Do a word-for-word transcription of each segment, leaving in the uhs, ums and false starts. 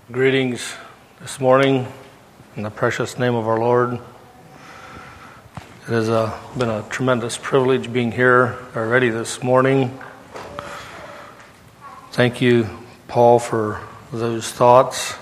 Greetings this morning in the precious name of our Lord. It has uh, been a tremendous privilege being here already this morning. Thank you, Paul, for those thoughts.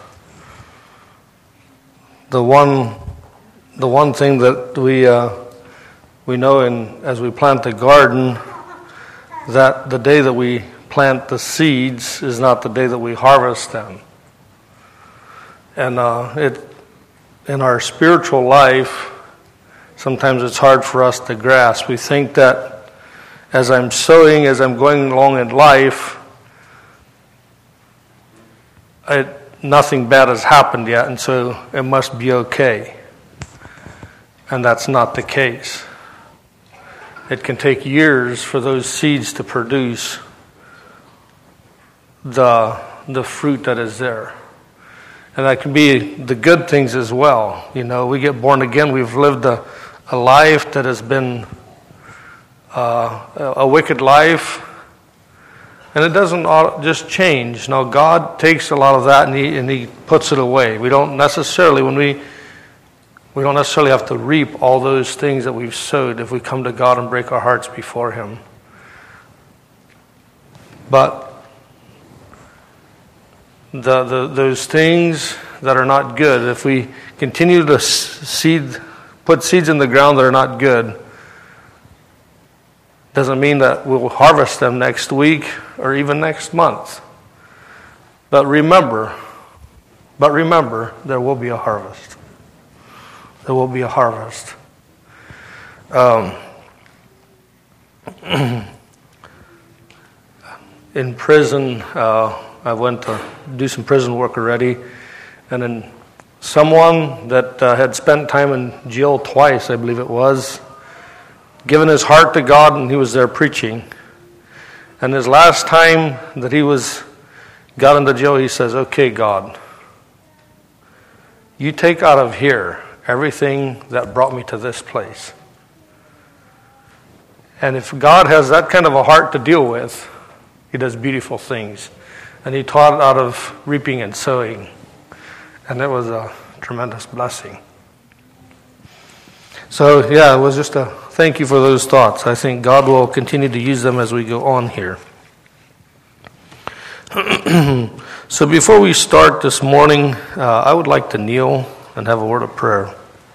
The one, the one thing that we uh, we know, in as we plant the garden, that the day that we plant the seeds is not the day that we harvest them. And uh, it, in our spiritual life, sometimes it's hard for us to grasp. We think that as I'm sowing, as I'm going along in life, it, nothing bad has happened yet, and so it must be okay. And that's not the case. It can take years for those seeds to produce the the fruit that is there. And that can be the good things as well. You know, we get born again. We've lived a, a life that has been uh, a wicked life. And it doesn't all just change. Now, God takes a lot of that and he, and he puts it away. We don't necessarily, when we, we don't necessarily have to reap all those things that we've sowed if we come to God and break our hearts before Him. But The, the those things that are not good, if we continue to seed, put seeds in the ground that are not good, doesn't mean that we'll harvest them next week or even next month. But remember, but remember, there will be a harvest. There will be a harvest. Um, in prison, uh, I went to do some prison work already, and then someone that uh, had spent time in jail twice, I believe it was, given his heart to God, and he was there preaching. And his last time that he was got into jail, he says, "Okay, God, you take out of here everything that brought me to this place." And if God has that kind of a heart to deal with, He does beautiful things. And he taught out of reaping and sowing. And it was a tremendous blessing. So, yeah, it was just a thank you for those thoughts. I think God will continue to use them as we go on here. So before we start this morning, uh, I would like to kneel and have a word of prayer.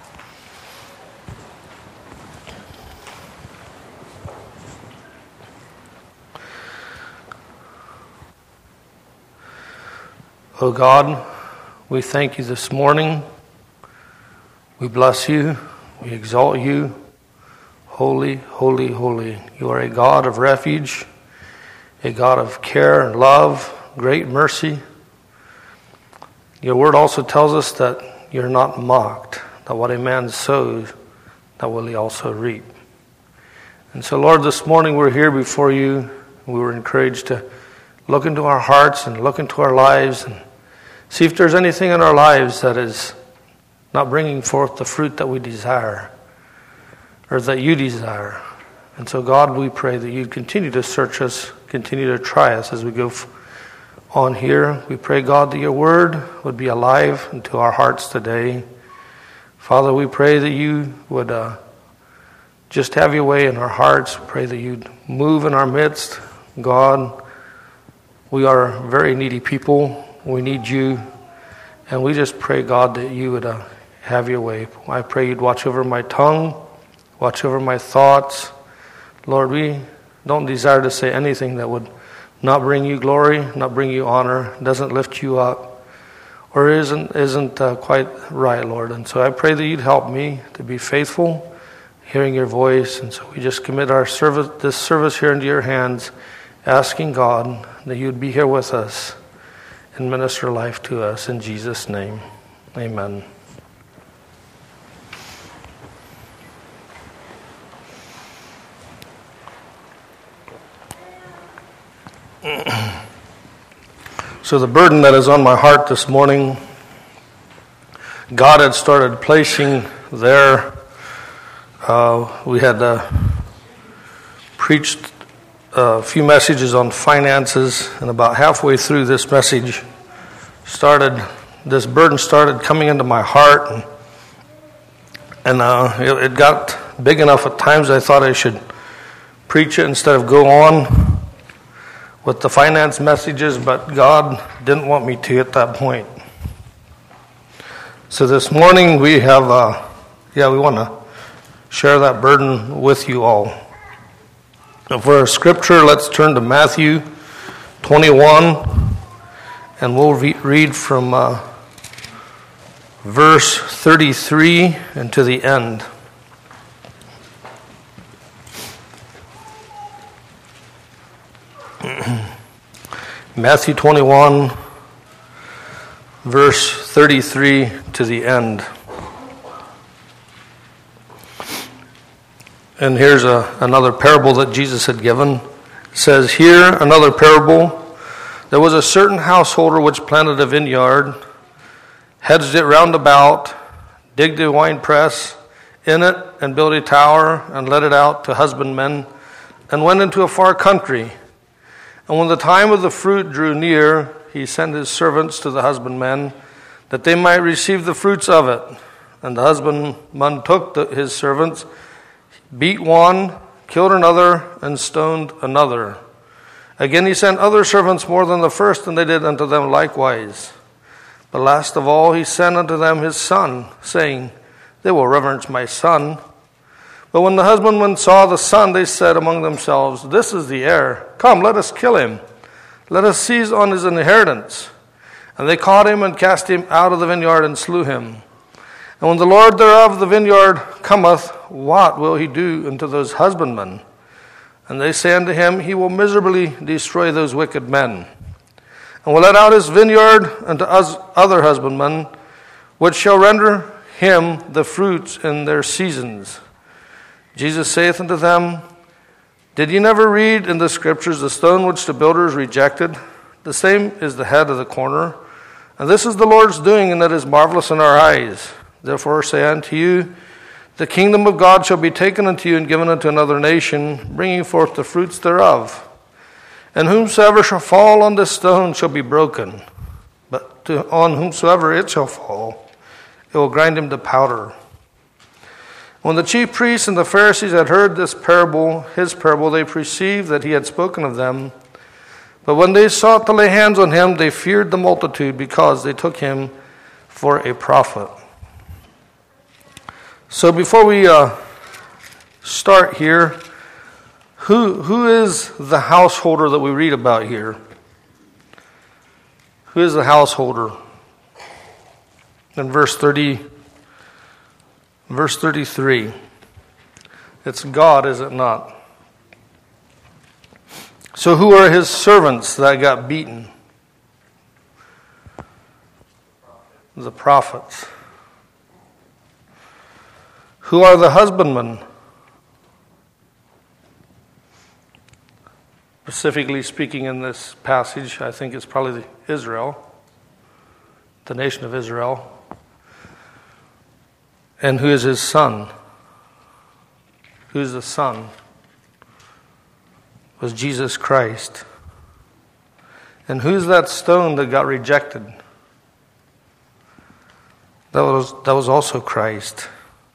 Oh God, we thank you this morning. We bless you. We exalt you. Holy, holy, holy. You are a God of refuge, a God of care and love, great mercy. Your word also tells us that you're not mocked, that what a man sows, that will he also reap. And so, Lord, this morning we're here before you. We were encouraged to look into our hearts and look into our lives and see if there's anything in our lives that is not bringing forth the fruit that we desire or that you desire. And so, God, we pray that you'd continue to search us, continue to try us as we go on here. We pray, God, that your word would be alive into our hearts today. Father, we pray that you would uh, just have your way in our hearts. We pray that you'd move in our midst. God, we are very needy people. We need you. And we just pray, God, that you would uh, have your way. I pray you'd watch over my tongue, watch over my thoughts. Lord, we don't desire to say anything that would not bring you glory, not bring you honor, doesn't lift you up, or isn't isn't uh, quite right, Lord. And so I pray that you'd help me to be faithful, hearing your voice. And so we just commit our service, this service here into your hands, asking God that you'd be here with us and minister life to us in Jesus' name. Amen. So the burden that is on my heart this morning, God had started placing there. Uh, we had uh, preached a few messages on finances, and about halfway through this message started this burden started coming into my heart, and, and uh, it, it got big enough at times I thought I should preach it instead of go on with the finance messages, but God didn't want me to at that point. So this morning we have, uh, yeah, we want to share that burden with you all. For our scripture, let's turn to Matthew twenty-one, and we'll re- read from uh, verse thirty-three and to the end. Matthew twenty-one, verse thirty-three to the end. And here's a, another parable that Jesus had given. It says, "Here another parable. There was a certain householder which planted a vineyard, hedged it round about, digged a winepress in it, and built a tower, and let it out to husbandmen, and went into a far country. And when the time of the fruit drew near, he sent his servants to the husbandmen, that they might receive the fruits of it. And the husbandman took the, his servants, beat one, killed another, and stoned another. Again he sent other servants more than the first, and they did unto them likewise. But last of all he sent unto them his son, saying, They will reverence my son. But when the husbandmen saw the son, they said among themselves, This is the heir. Come, let us kill him. Let us seize on his inheritance. And they caught him and cast him out of the vineyard and slew him. And when the Lord thereof the vineyard cometh, what will he do unto those husbandmen? And they say unto him, He will miserably destroy those wicked men, and will let out his vineyard unto us other husbandmen, which shall render him the fruits in their seasons. Jesus saith unto them, Did ye never read in the scriptures, the stone which the builders rejected? The same is the head of the corner. And this is the Lord's doing, and that is marvelous in our eyes. Therefore say I unto you, the kingdom of God shall be taken unto you and given unto another nation, bringing forth the fruits thereof. And whomsoever shall fall on this stone shall be broken, but to, on whomsoever it shall fall, it will grind him to powder. When the chief priests and the Pharisees had heard this parable, his parable, they perceived that he had spoken of them. But when they sought to lay hands on him, they feared the multitude, because they took him for a prophet. So before we uh, start here, who who is the householder that we read about here? Who is the householder? In verse thirty, verse thirty-three, it's God, is it not? So who are his servants that got beaten? The prophets. Who are the husbandmen? Specifically speaking in this passage, I think it's probably Israel, the nation of Israel. And who is his son? Who is the son? It was Jesus Christ. And who's that stone that got rejected? That was, that was also Christ.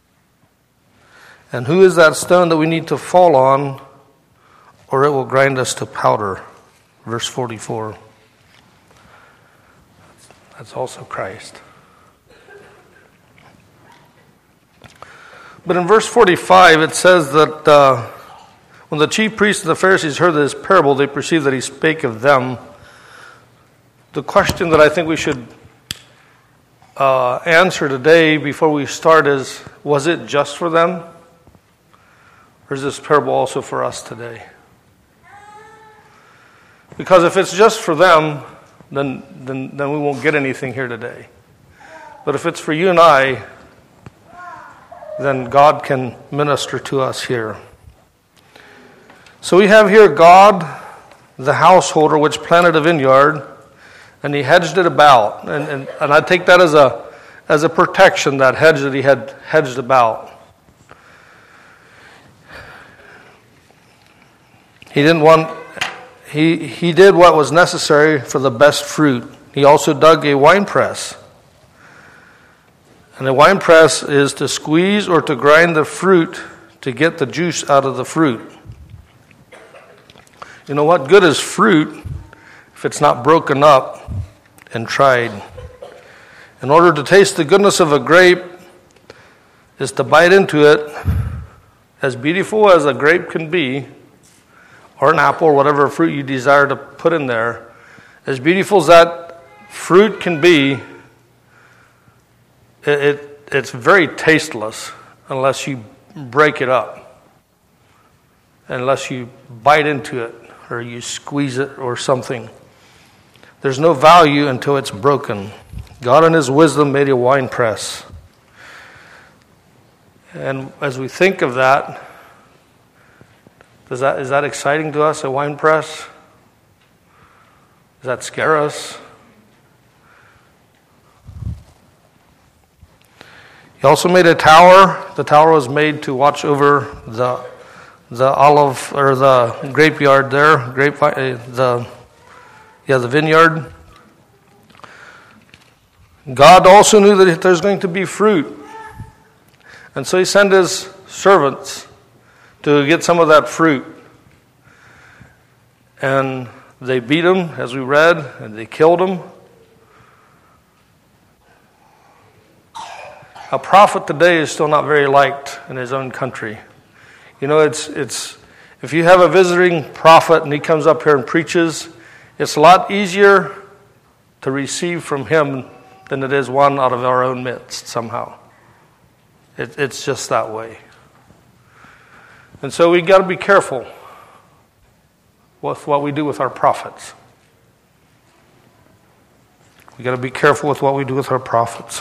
And who is that stone that we need to fall on, or it will grind us to powder? Verse forty-four. That's also Christ. But in verse forty-five, it says that uh, when the chief priests and the Pharisees heard this parable, they perceived that he spake of them. The question that I think we should uh, answer today before we start is, was it just for them? Or is this parable also for us today? Because if it's just for them, then, then, then we won't get anything here today. But if it's for you and I, then God can minister to us here. So we have here God, the householder, which planted a vineyard, and he hedged it about. And, and, and I take that as a, as a protection, that hedge that he had hedged about. He didn't want, he, he did what was necessary for the best fruit. He also dug a winepress. And a wine press is to squeeze or to grind the fruit to get the juice out of the fruit. You know, what good is fruit if it's not broken up and tried? In order to taste the goodness of a grape is to bite into it. As beautiful as a grape can be, or an apple, or whatever fruit you desire to put in there, as beautiful as that fruit can be, it, it it's very tasteless unless you break it up, unless you bite into it, or you squeeze it or something. There's no value until it's broken. God in His wisdom made a wine press. And as we think of that, does that is that exciting to us, a wine press? Does that scare us? He also made a tower. The tower was made to watch over the the olive or the grape yard there, grape the yeah the vineyard. God also knew that there's going to be fruit. And so He sent His servants to get some of that fruit. And they beat him, as we read, and they killed him. A prophet today is still not very liked in his own country. You know, it's it's if you have a visiting prophet and he comes up here and preaches, it's a lot easier to receive from him than it is one out of our own midst somehow. It, it's just that way. And so we got to be careful with what we do with our prophets. We got to be careful with what we do with our prophets.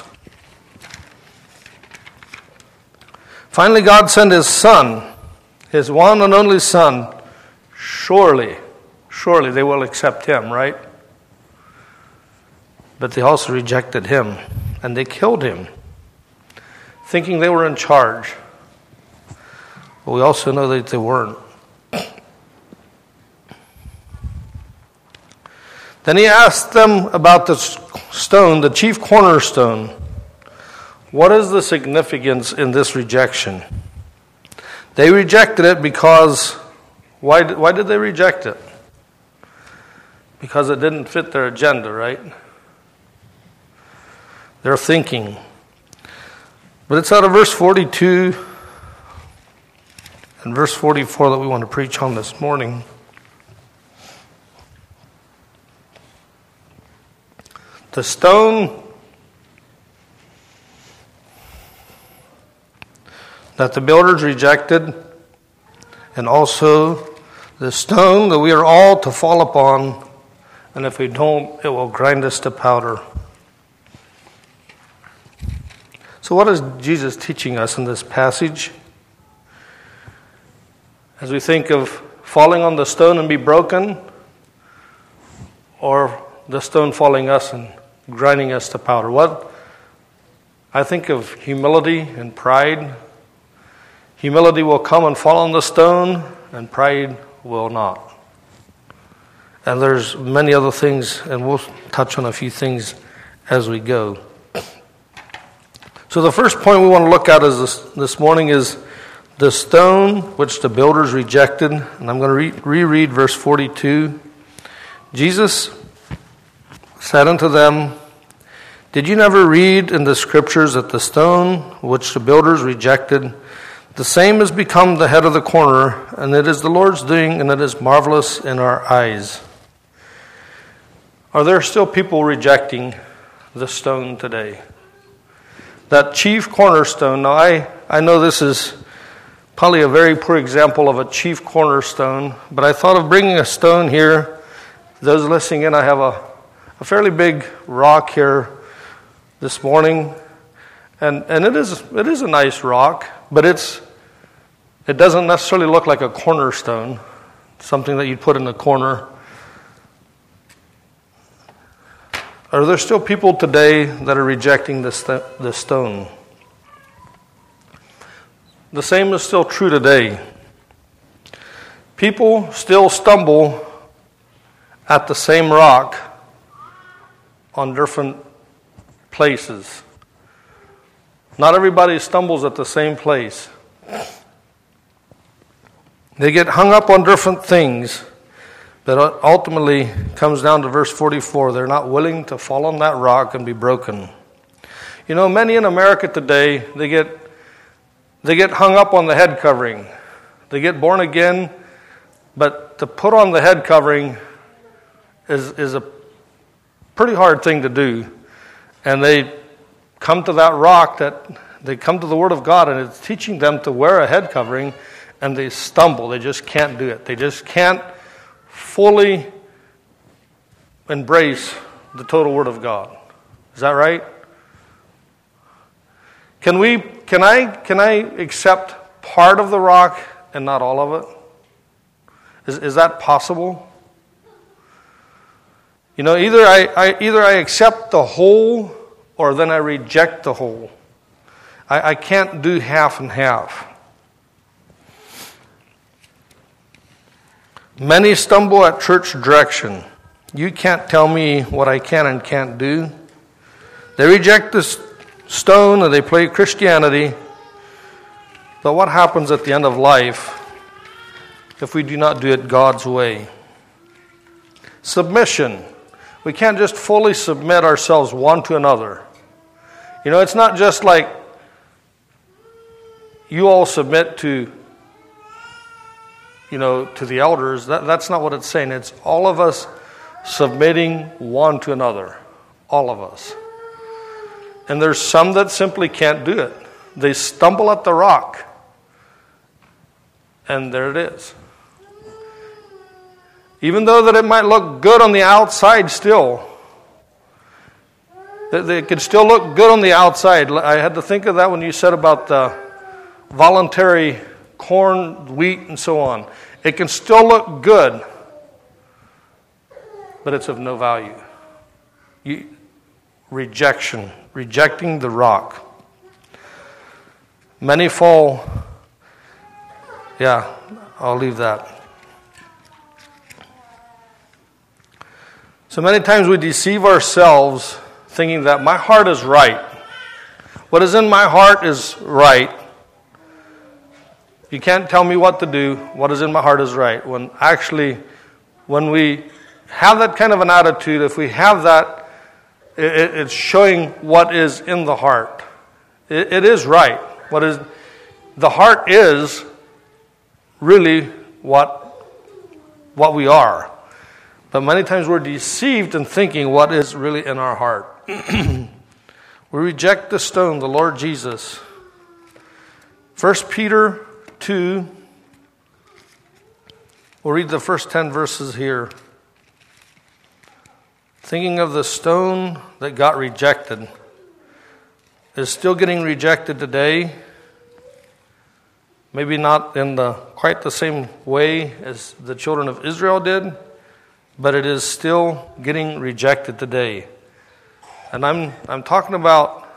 Finally, God sent His Son, His one and only Son. Surely, surely they will accept Him, right? But they also rejected Him, and they killed Him, thinking they were in charge. But we also know that they weren't. Then He asked them about the stone, the chief cornerstone. What is the significance in this rejection? They rejected it because, why, why did they reject it? Because it didn't fit their agenda, right? Their thinking. But it's out of verse forty-two and verse forty-four that we want to preach on this morning. The stone that the builders rejected, and also the stone that we are all to fall upon, and if we don't, it will grind us to powder. So what is Jesus teaching us in this passage? As we think of falling on the stone and be broken, or the stone falling us and grinding us to powder. What? I think of humility and pride. Humility will come and fall on the stone, and pride will not. And there's many other things, and we'll touch on a few things as we go. So the first point we want to look at is this, this morning is the stone which the builders rejected. And I'm going to re- reread verse forty-two. Jesus said unto them, Did you never read in the scriptures that the stone which the builders rejected, the same has become the head of the corner, and it is the Lord's doing, and it is marvelous in our eyes? Are there still people rejecting the stone today? That chief cornerstone. Now, I, I know this is probably a very poor example of a chief cornerstone, but I thought of bringing a stone here. Those listening in, I have a, a fairly big rock here this morning, and and it is it is a nice rock, but it's it doesn't necessarily look like a cornerstone, something that you'd put in the corner. Are there still people today that are rejecting this st- this stone? The same is still true today. People still stumble at the same rock, on different places. Not everybody stumbles at the same place. They get hung up on different things, but ultimately comes down to verse forty-four. They're not willing to fall on that rock and be broken. You know, many in America today, they get they get hung up on the head covering. They get born again, but to put on the head covering is is a pretty hard thing to do. And they come to that rock, that they come to the Word of God, and it's teaching them to wear a head covering, and they stumble. They just can't do it. They just can't fully embrace the total Word of God. Is that right? Can we? Can I? Can I accept part of the rock and not all of it? Is is that possible? You know, either I, I either I accept the whole, or then I reject the whole. I, I can't do half and half. Many stumble at church direction. You can't tell me what I can and can't do. They reject this stone and they play Christianity. But what happens at the end of life if we do not do it God's way? Submission. We can't just fully submit ourselves one to another. You know, it's not just like you all submit to, you know, to the elders. That, that's not what it's saying. It's all of us submitting one to another. All of us. And there's some that simply can't do it. They stumble at the rock. And there it is. Even though that it might look good on the outside still. It could still look good on the outside. I had to think of that when you said about the voluntary corn, wheat, and so on. It can still look good, but it's of no value. You, rejection. Rejecting the rock. Many fall. Yeah, I'll leave that. So many times we deceive ourselves thinking that my heart is right. What is in my heart is right. You can't tell me what to do. What is in my heart is right. When actually, when we have that kind of an attitude, if we have that, it, it's showing what is in the heart. It, it is right. What is the heart is really what what we are. But many times we're deceived in thinking what is really in our heart. We reject the stone, the Lord Jesus. First Peter two. We'll read the first ten verses here. Thinking of the stone that got rejected is still getting rejected today. Maybe not in the quite the same way as the children of Israel did, but it is still getting rejected today. And I'm I'm talking about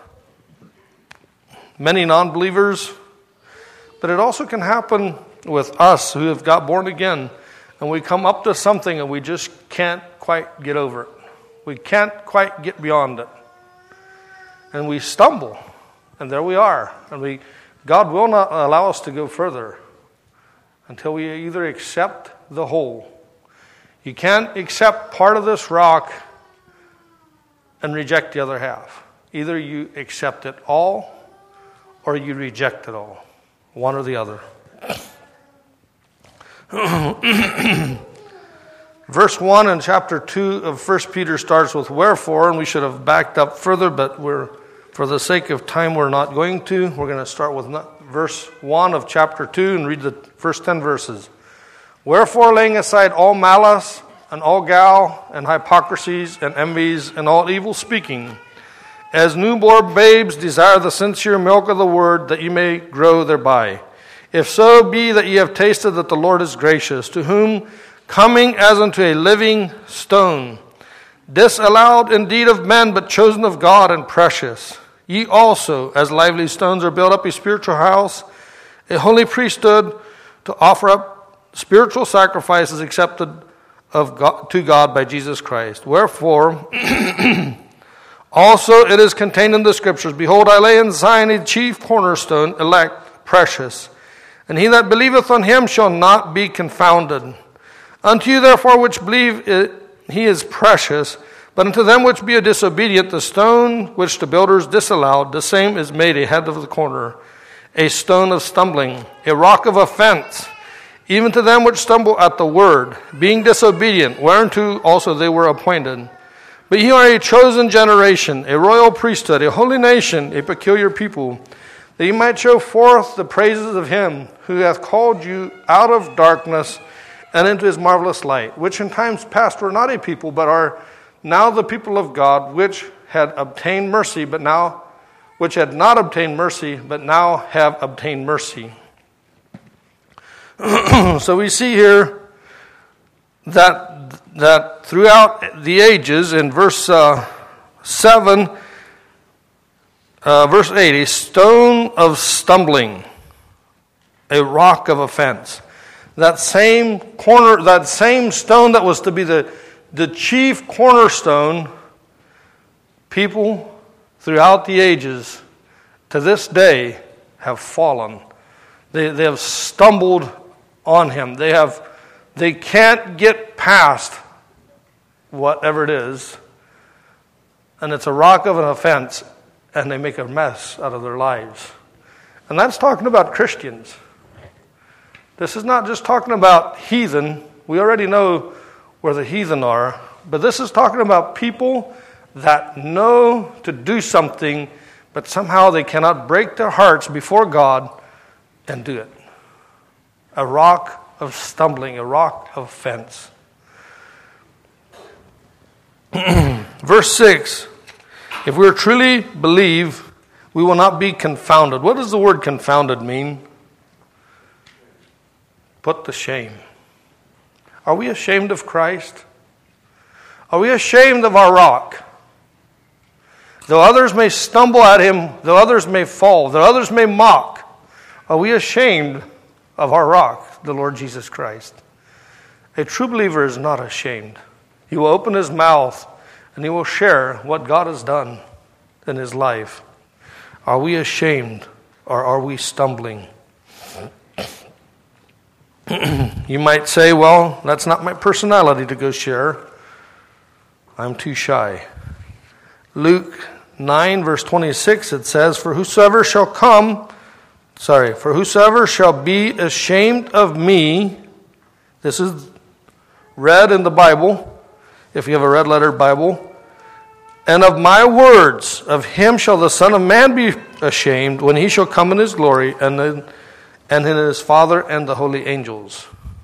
many non-believers, but it also can happen with us who have got born again, and we come up to something and we just can't quite get over it. We can't quite get beyond it. And we stumble, and there we are. And we God will not allow us to go further until we either accept the whole. You can't accept part of this rock and reject the other half. Either you accept it all or you reject it all. One or the other. Verse one in chapter two of First Peter starts with wherefore, and we should have backed up further, but we're, for the sake of time, we're not going to. We're going to start with verse one of chapter two and read the first ten verses. Wherefore, laying aside all malice and all guile and hypocrisies and envies and all evil speaking, as newborn babes desire the sincere milk of the word, that ye may grow thereby. If so be that ye have tasted that the Lord is gracious, to whom coming as unto a living stone, disallowed indeed of men, but chosen of God and precious, ye also, as lively stones, are built up a spiritual house, a holy priesthood, to offer up spiritual sacrifices accepted of God, to God by Jesus Christ. Wherefore, Also it is contained in the Scriptures, Behold, I lay in Zion a chief cornerstone, elect, precious. And he that believeth on him shall not be confounded. Unto you therefore which believe it, he is precious. But unto them which be disobedient, the stone which the builders disallowed, the same is made a head of the corner, a stone of stumbling, a rock of offense, even to them which stumble at the word, being disobedient, whereunto also they were appointed. But ye are a chosen generation, a royal priesthood, a holy nation, a peculiar people, that ye might show forth the praises of him who hath called you out of darkness and into his marvelous light, which in times past were not a people, but are now the people of God, which had obtained mercy, but now, which had not obtained mercy, but now have obtained mercy. So we see here that that throughout the ages, in verse uh, seven, uh, verse eight, a stone of stumbling, a rock of offense. That same corner, that same stone that was to be the The chief cornerstone, people throughout the ages to this day have fallen. They, they have stumbled on him. They have, they can't get past whatever it is. And it's a rock of an offense, and they make a mess out of their lives. And that's talking about Christians. This is not just talking about heathen. We already know where the heathen are, but this is talking about people that know to do something, but somehow they cannot break their hearts before God and do it. A rock of stumbling, a rock of offense. Verse six, if we truly believe, we will not be confounded. What does the word confounded mean? Put to shame. Are we ashamed of Christ? Are we ashamed of our rock? Though others may stumble at him, though others may fall, though others may mock, are we ashamed of our rock, the Lord Jesus Christ? A true believer is not ashamed. He will open his mouth and he will share what God has done in his life. Are we ashamed or are we stumbling? You might say, well, that's not my personality to go share. I'm too shy. Luke nine, verse twenty-six, it says, For whosoever shall come, sorry, for whosoever shall be ashamed of me, this is read in the Bible, if you have a red letter Bible, and of my words, of him shall the Son of Man be ashamed when he shall come in his glory, and then and in his Father and the holy angels.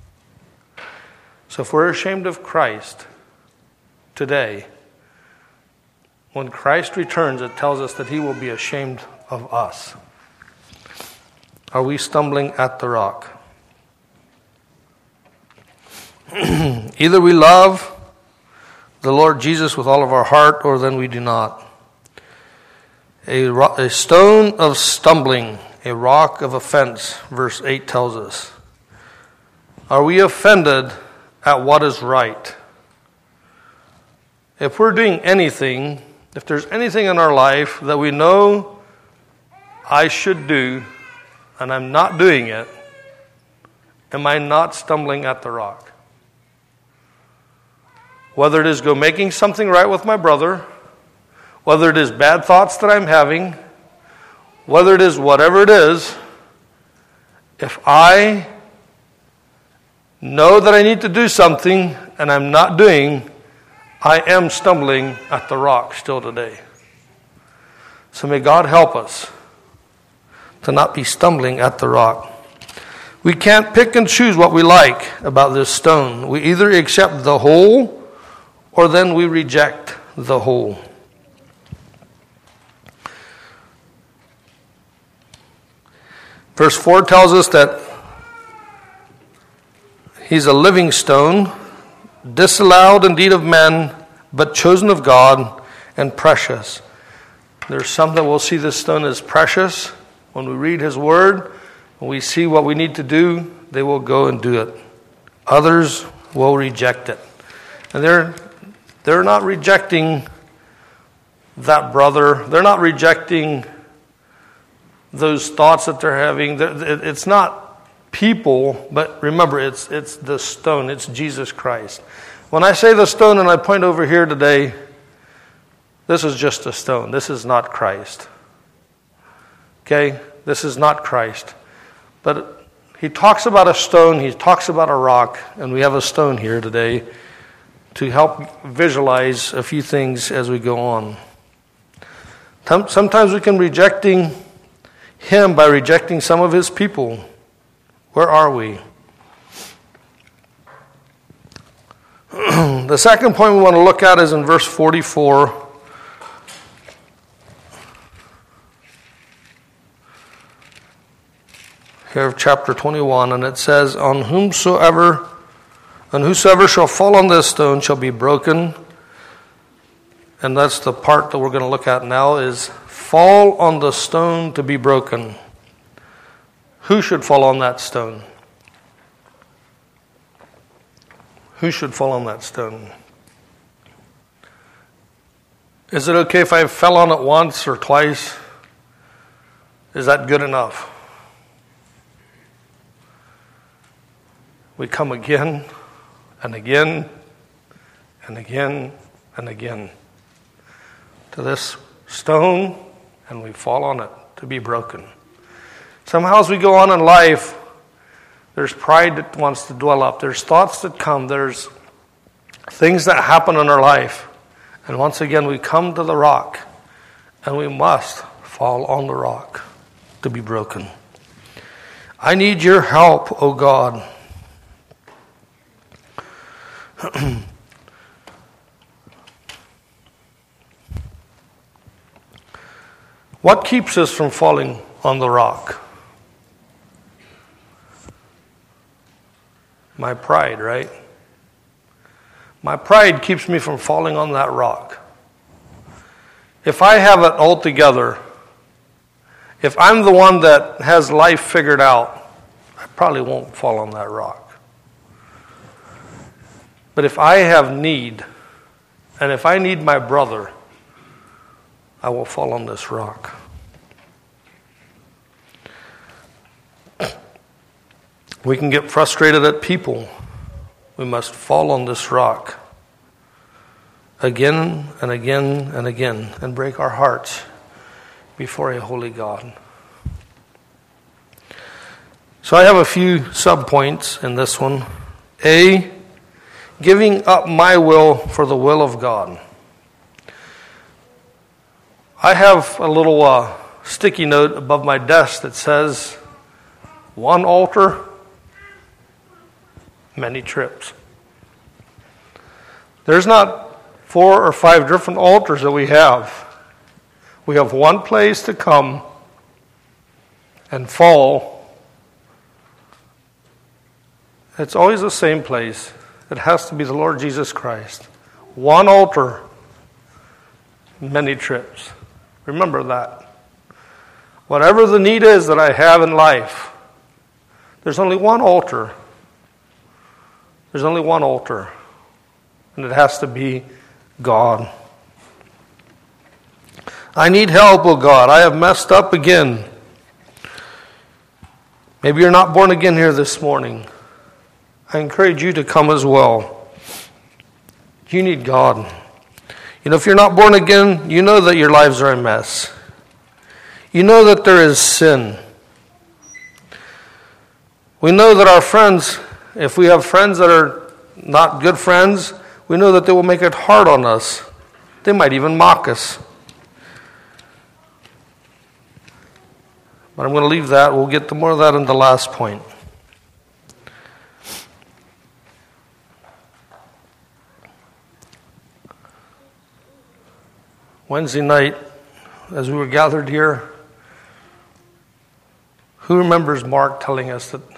So if we're ashamed of Christ today, when Christ returns, it tells us that he will be ashamed of us. Are we stumbling at the rock? Either we love the Lord Jesus with all of our heart, or then we do not. A, ro- a stone of stumbling, a rock of offense, verse eight tells us. Are we offended at what is right? If we're doing anything, if there's anything in our life that we know I should do, and I'm not doing it, am I not stumbling at the rock? Whether it is go making something right with my brother, whether it is bad thoughts that I'm having, whether it is whatever it is, if I know that I need to do something and I'm not doing, I am stumbling at the rock still today. So may God help us to not be stumbling at the rock. We can't pick and choose what we like about this stone. We either accept the whole or then we reject the whole. Verse four tells us that he's a living stone, disallowed indeed of men, but chosen of God and precious. There's some that will see this stone as precious. When we read his word, when we see what we need to do, they will go and do it. Others will reject it. And they're they're not rejecting that brother. They're not rejecting those thoughts that they're having. It's not people, but remember, it's it's the stone. It's Jesus Christ. When I say the stone and I point over here today, this is just a stone. This is not Christ. Okay? This is not Christ. But he talks about a stone, he talks about a rock, and we have a stone here today to help visualize a few things as we go on. Sometimes we can rejecting him by rejecting some of his people. Where are we? The second point we want to look at is in verse forty-four. Here of chapter twenty-one, and it says, On whomsoever, and whosoever shall fall on this stone shall be broken. And that's the part that we're going to look at now, is fall on the stone to be broken. Who should fall on that stone? Who should fall on that stone? Is it okay if I fell on it once or twice? Is that good enough? We come again and again and again and again to this stone, and we fall on it to be broken. Somehow as we go on in life, there's pride that wants to dwell up. There's thoughts that come. There's things that happen in our life. And once again, we come to the rock, and we must fall on the rock to be broken. I need your help, O God. What keeps us from falling on the rock? My pride, right? My pride keeps me from falling on that rock. If I have it all together, if I'm the one that has life figured out, I probably won't fall on that rock. But if I have need, and if I need my brother, I will fall on this rock. We can get frustrated at people. We must fall on this rock again and again and again and break our hearts before a holy God. So I have a few subpoints in this one. A, giving up my will for the will of God. I have a little uh, sticky note above my desk that says, one altar, many trips. There's not four or five different altars that we have. We have one place to come and fall. It's always the same place. It has to be the Lord Jesus Christ. One altar, many trips. Remember that. Whatever the need is that I have in life, there's only one altar. There's only one altar. And it has to be God. I need help, oh God. I have messed up again. Maybe you're not born again here this morning. I encourage you to come as well. You need God. You know, if you're not born again, you know that your lives are a mess. You know that there is sin. We know that our friends, if we have friends that are not good friends, we know that they will make it hard on us. They might even mock us. But I'm going to leave that. We'll get to more of that in the last point. Wednesday night, as we were gathered here, who remembers Mark telling us that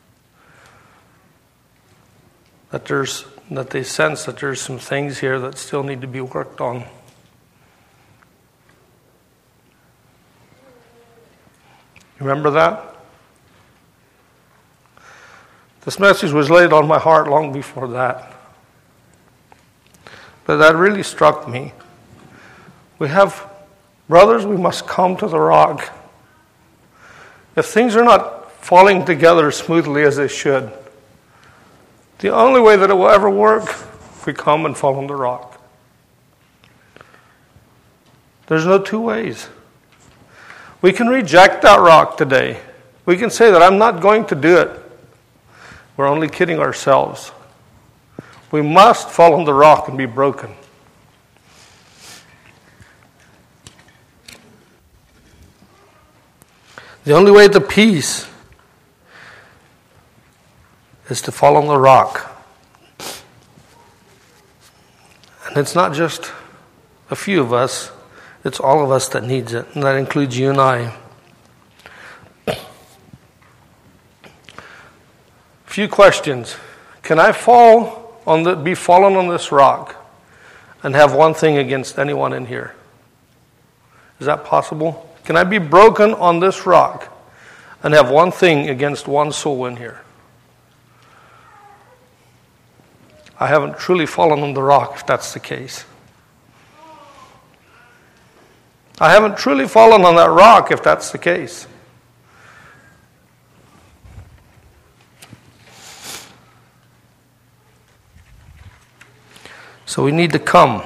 that there's that they sense that there's some things here that still need to be worked on? Remember that? This message was laid on my heart long before that. But that really struck me. We have, brothers, we must come to the rock. If things are not falling together smoothly as they should, the only way that it will ever work, if we come and fall on the rock. There's no two ways. We can reject that rock today. We can say that I'm not going to do it. We're only kidding ourselves. We must fall on the rock and be broken. The only way to peace is to fall on the rock. And it's not just a few of us, it's all of us that needs it, and that includes you and I. Few questions. Can I fall on the be fallen on this rock and have one thing against anyone in here? Is that possible? Can I be broken on this rock and have one thing against one soul in here? I haven't truly fallen on the rock if that's the case. I haven't truly fallen on that rock if that's the case. So we need to come.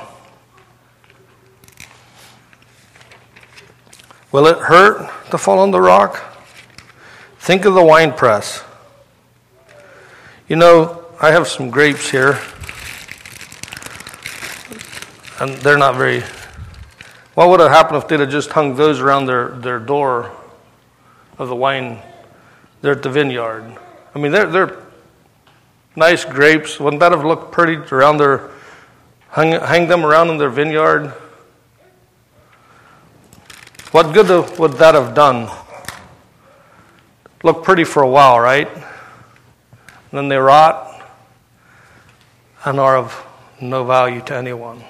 Will it hurt to fall on the rock? Think of the wine press. You know, I have some grapes here, and they're not very... What would have happened if they'd have just hung those around their, their door of the wine? They're at the vineyard. I mean, they're, they're nice grapes. Wouldn't that have looked pretty around their... Hang, hang them around in their vineyard? What good would that have done? Look pretty for a while, right? And then they rot and are of no value to anyone.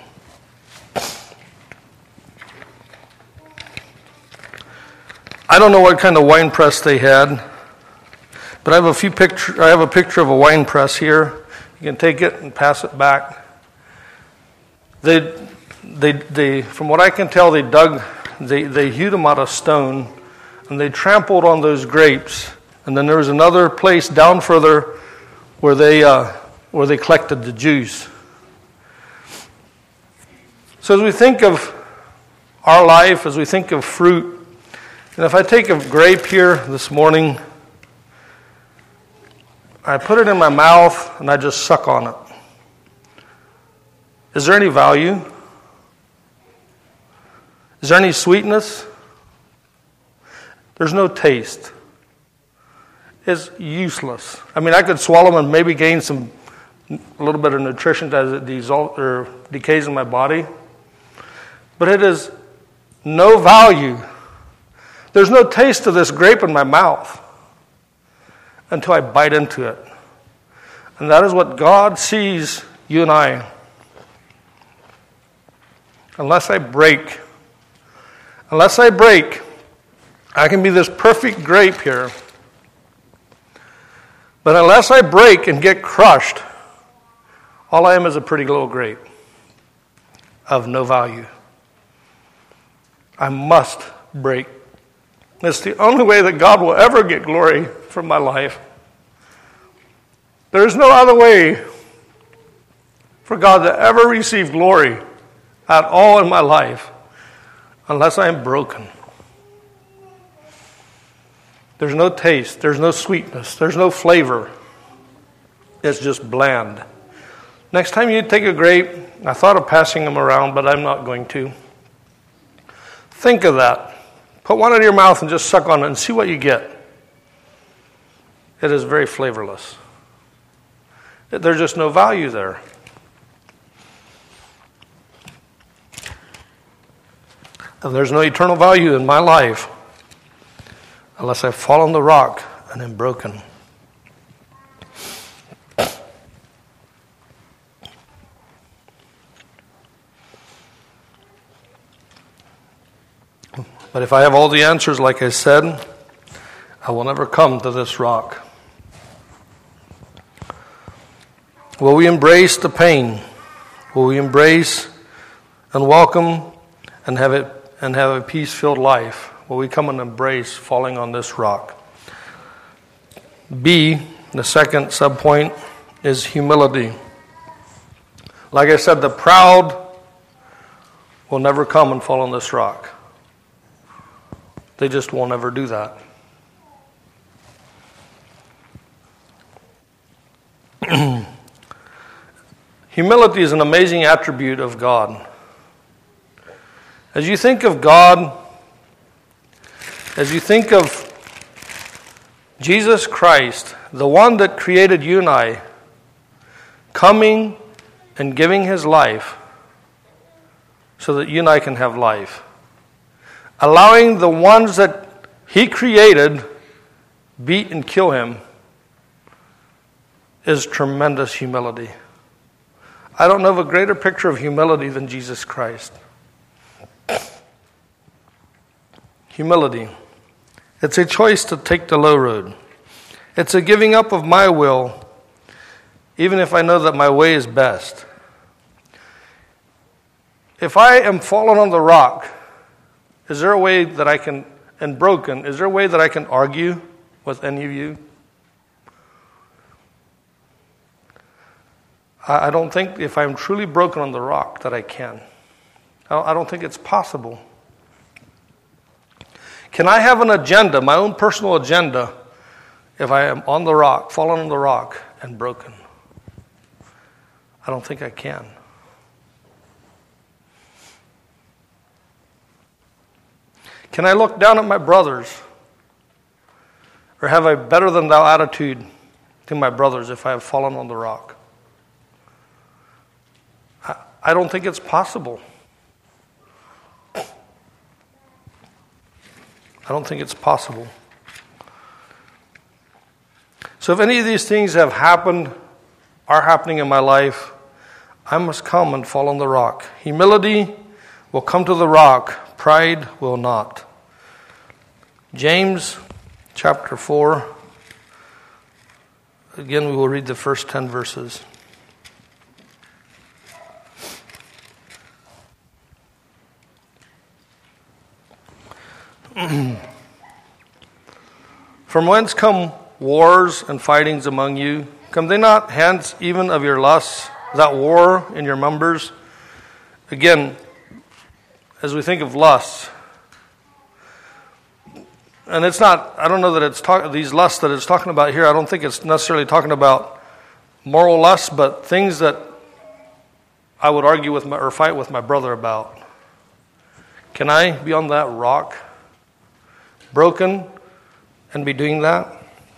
I don't know what kind of wine press they had, but I have a few picture. I have a picture of a wine press here. You can take it and pass it back. They, they, they. From what I can tell, they dug. They, they hewed them out of stone, and they trampled on those grapes. And then there was another place down further where they, uh, where they collected the juice. So as we think of our life, as we think of fruit, and if I take a grape here this morning, I put it in my mouth and I just suck on it. Is there any value? Is there any sweetness? There's no taste. It's useless. I mean, I could swallow them and maybe gain some, a little bit of nutrition as it dissolves or decays in my body. But it is no value. There's no taste of this grape in my mouth until I bite into it. And that is what God sees you and I. Unless I break, unless I break, I can be this perfect grape here. But unless I break and get crushed, all I am is a pretty little grape of no value. I must break. It's the only way that God will ever get glory from my life. There is no other way for God to ever receive glory at all in my life unless I am broken. There's no taste, there's no sweetness, there's no flavor. It's just bland. Next time you take a grape, I thought of passing them around, but I'm not going to. Think of that. Put one in your mouth and just suck on it and see what you get. It is very flavorless. There's just no value there. And there's no eternal value in my life unless I fall on the rock and am broken. But if I have all the answers, like I said, I will never come to this rock. Will we embrace the pain? Will we embrace and welcome and have it and have a peace-filled life? Will we come and embrace falling on this rock? B, the second subpoint, is humility. Like I said, the proud will never come and fall on this rock. They just will never do that. Humility is an amazing attribute of God. As you think of God, as you think of Jesus Christ, the one that created you and I, coming and giving his life so that you and I can have life, allowing the ones that he created beat and kill him, is tremendous humility. I don't know of a greater picture of humility than Jesus Christ. Humility. It's a choice to take the low road. It's a giving up of my will, even if I know that my way is best. If I am fallen on the rock, is there a way that I can, and broken, is there a way that I can argue with any of you? I don't think if I'm truly broken on the rock that I can. I don't think it's possible. Can I have an agenda, my own personal agenda, if I am on the rock, fallen on the rock, and broken? I don't think I can. Can I look down at my brothers, or have a better than thou attitude to my brothers if I have fallen on the rock? I don't think it's possible. I don't think it's possible. So if any of these things have happened, are happening in my life, I must come and fall on the rock. Humility will come to the rock. Pride will not. James chapter four. Again, we will read the first ten verses. From whence come wars and fightings among you? Come they not hence even of your lusts, that war in your members? Again, as we think of lusts, and it's not, I don't know that it's talk, these lusts that it's talking about here, I don't think it's necessarily talking about moral lusts, but things that I would argue with my, or fight with my brother about. Can I be on that rock, broken, and be doing that?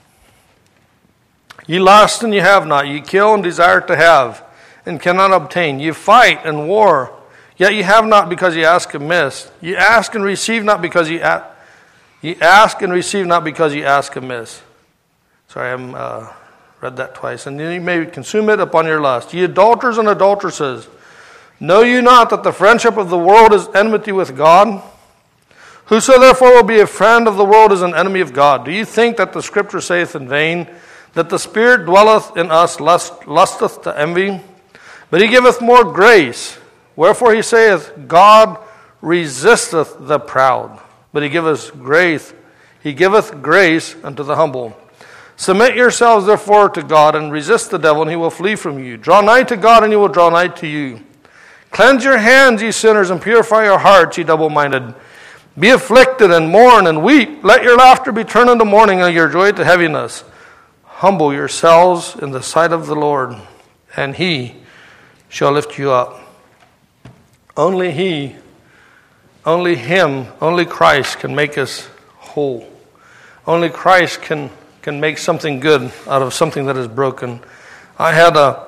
Ye lust and ye have not. Ye kill and desire to have, and cannot obtain. Ye fight and war, yet ye have not because ye ask amiss. Ye ask and receive not because ye a- ye ask and receive not because ye ask amiss. Sorry, I uh, read that twice. And then ye may consume it upon your lust. Ye adulterers and adulteresses, know you not that the friendship of the world is enmity with God? Whoso therefore will be a friend of the world is an enemy of God. Do you think that the Scripture saith in vain, that the Spirit dwelleth in us, lust, lusteth to envy? But he giveth more grace. Wherefore he saith, God resisteth the proud, but he giveth grace. He giveth grace unto the humble. Submit yourselves therefore to God, and resist the devil, and he will flee from you. Draw nigh to God, and he will draw nigh to you. Cleanse your hands, ye sinners, and purify your hearts, ye double-minded. Be afflicted and mourn and weep. Let your laughter be turned into mourning and your joy to heaviness. Humble yourselves in the sight of the Lord, and he shall lift you up. Only he, only him, only Christ can make us whole. Only Christ can, can make something good out of something that is broken. I had a,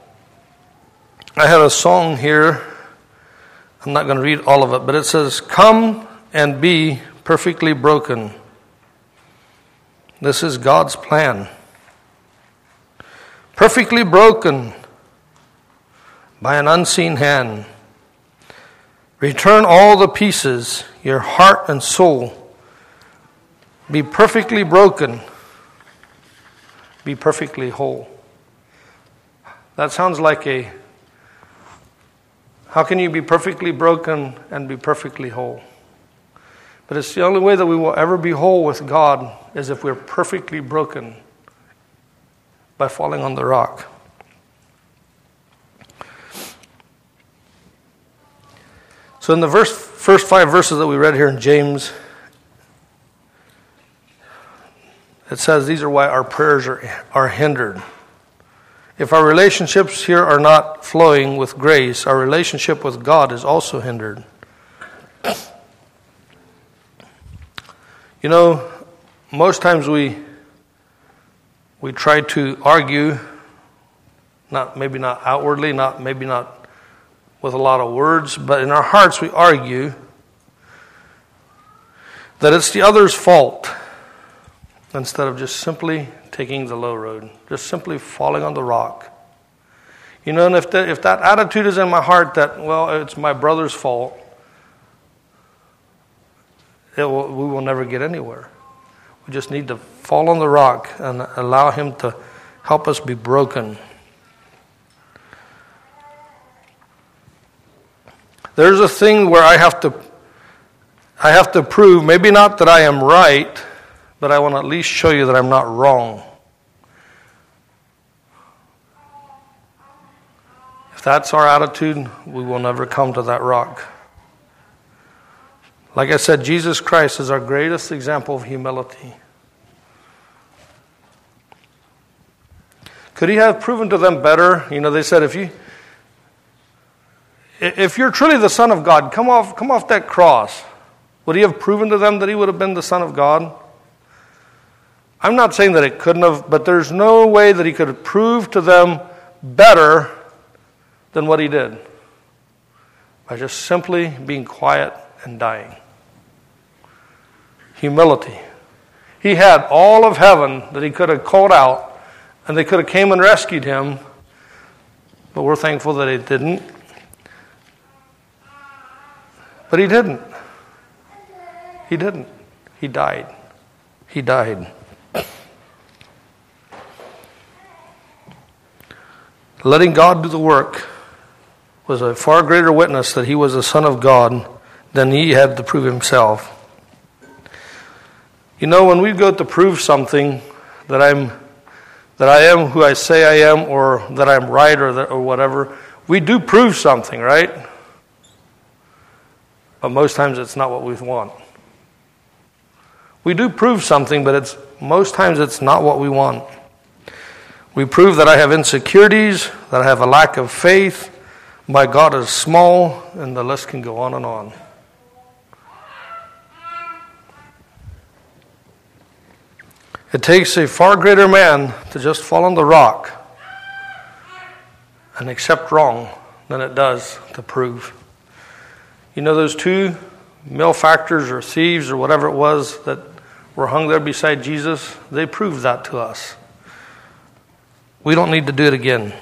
I had a song here. I'm not going to read all of it, but it says, "Come and be perfectly broken." This is God's plan. Perfectly broken by an unseen hand. Return all the pieces, your heart and soul. Be perfectly broken. Be perfectly whole. That sounds like a How can you be perfectly broken and be perfectly whole? But it's the only way that we will ever be whole with God is if we're perfectly broken by falling on the rock. So in the verse, first five verses that we read here in James, it says these are why our prayers are, are hindered. If our relationships here are not flowing with grace, our relationship with God is also hindered. You know, most times we we try to argue, not maybe not outwardly, not maybe not with a lot of words, but in our hearts we argue that it's the other's fault instead of just simply taking the low road, just simply falling on the rock. You know, and if that, if that attitude is in my heart that, well, it's my brother's fault, it will, we will never get anywhere. We just need to fall on the rock and allow him to help us be broken. There's a thing where I have to I have to prove, maybe not that I am right, but I want to at least show you that I'm not wrong. If that's our attitude, we will never come to that rock. Like I said, Jesus Christ is our greatest example of humility. Could he have proven to them better? You know, they said, if you if you're truly the Son of God, come off come off that cross. Would he have proven to them that he would have been the Son of God? I'm not saying that it couldn't have, but there's no way that he could have proved to them better than what he did. By just simply being quiet and dying. Humility. He had all of heaven that he could have called out, and they could have came and rescued him, but we're thankful that he didn't. But he didn't. He didn't. He died. He died. Letting God do the work was a far greater witness that he was the Son of God than he had to prove himself. You know, when we go to prove something that I'm that I am who I say I am, or that I'm right, or that, or whatever, we do prove something, right? But most times it's not what we want. We do prove something, but it's most times it's not what we want. We prove that I have insecurities, that I have a lack of faith, my God is small, and the list can go on and on. It takes a far greater man to just fall on the rock and accept wrong than it does to prove. You know those two malefactors or thieves or whatever it was that were hung there beside Jesus? They proved that to us. We don't need to do it again.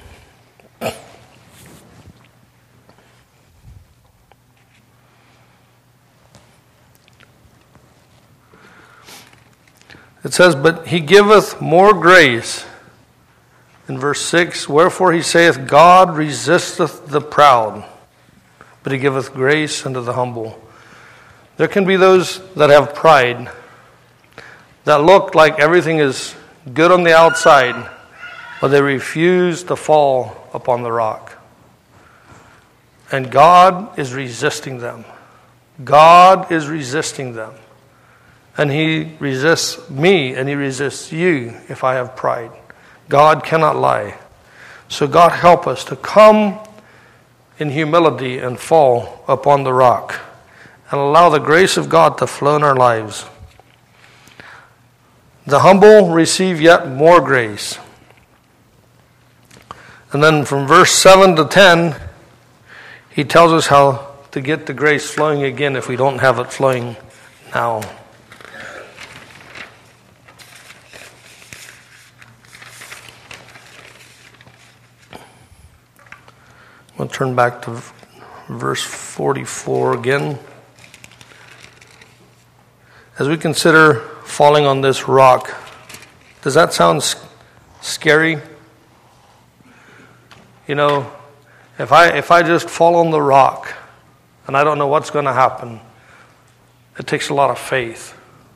It says, but he giveth more grace. In verse six, wherefore he saith, God resisteth the proud, but he giveth grace unto the humble. There can be those that have pride, that look like everything is good on the outside, but they refuse to fall upon the rock. And God is resisting them. God is resisting them. And he resists me, and he resists you if I have pride. God cannot lie. So God help us to come in humility and fall upon the rock and allow the grace of God to flow in our lives. The humble receive yet more grace. And then from verse seven to ten, he tells us how to get the grace flowing again if we don't have it flowing now. We'll turn back to verse forty-four again. As we consider falling on this rock, does that sound scary? You know, If I if I just fall on the rock and I don't know what's going to happen, it takes a lot of faith.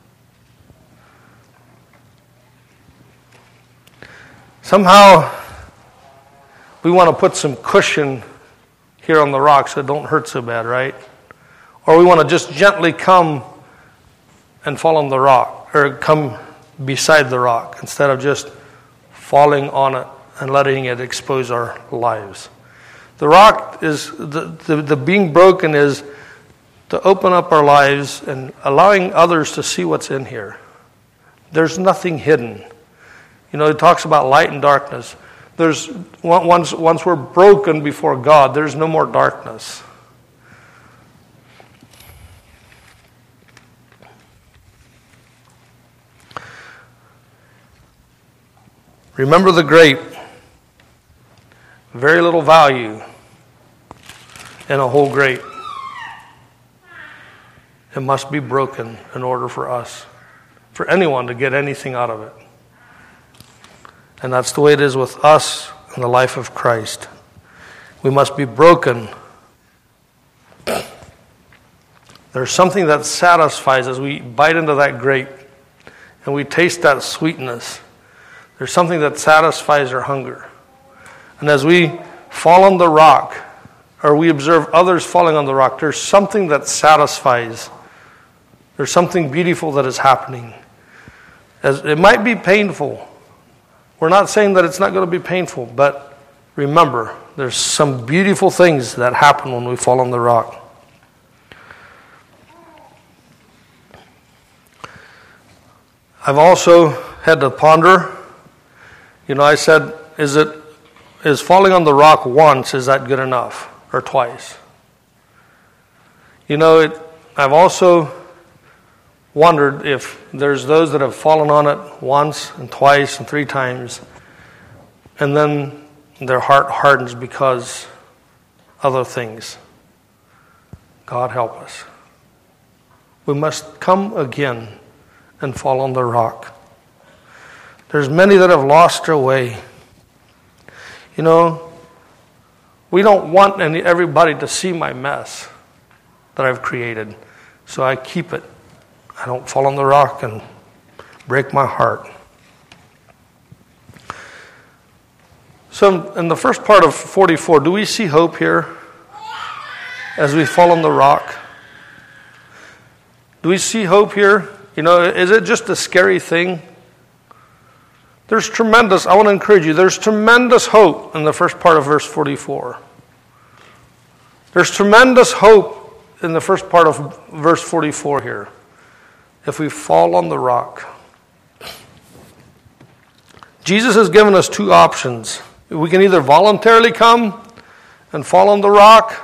Somehow we want to put some cushion here on the rock so it don't hurt so bad, right? Or we want to just gently come and fall on the rock, or come beside the rock, instead of just falling on it and letting it expose our lives. The rock is, the, the, the being broken is to open up our lives and allowing others to see what's in here. There's nothing hidden. You know, it talks about light and darkness. There's once once we're broken before God, there's no more darkness. Remember the grape. Very little value in a whole grape. It must be broken in order for us, for anyone to get anything out of it. And that's the way it is with us in the life of Christ. We must be broken. There's something that satisfies as we bite into that grape and we taste that sweetness. There's something that satisfies our hunger. And as we fall on the rock, or we observe others falling on the rock, there's something that satisfies. There's something beautiful that is happening. As it might be painful. We're not saying that it's not going to be painful, but remember, there's some beautiful things that happen when we fall on the rock. I've also had to ponder, you know, I said, is it, is falling on the rock once, is that good enough? Or twice? You know, it, I've also wondered if there's those that have fallen on it once and twice and three times, and then their heart hardens because other things. God help us. We must come again and fall on the rock. There's many that have lost their way. You know, we don't want any, everybody to see my mess that I've created, so I keep it. I don't fall on the rock and break my heart. So in the first part of forty-four, do we see hope here as we fall on the rock? Do we see hope here? You know, is it just a scary thing? There's tremendous, I want to encourage you, there's tremendous hope in the first part of verse forty-four. There's tremendous hope in the first part of verse forty-four here. If we fall on the rock. Jesus has given us two options. We can either voluntarily come and fall on the rock,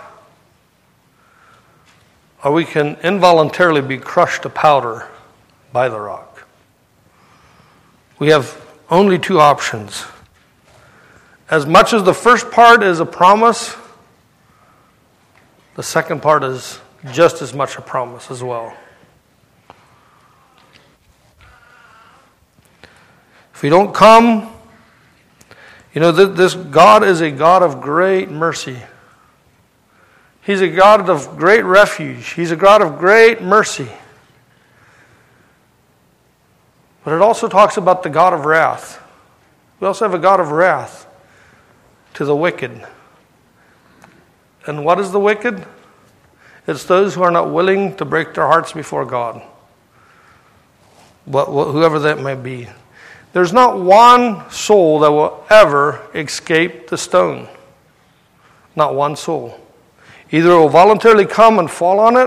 or we can involuntarily be crushed to powder by the rock. We have only two options. As much as the first part is a promise, the second part is just as much a promise as well. If we don't come, you know, this God is a God of great mercy. He's a God of great refuge. He's a God of great mercy. But it also talks about the God of wrath. We also have a God of wrath to the wicked. And what is the wicked? It's those who are not willing to break their hearts before God. But whoever that may be. There's not one soul that will ever escape the stone. Not one soul. Either it will voluntarily come and fall on it,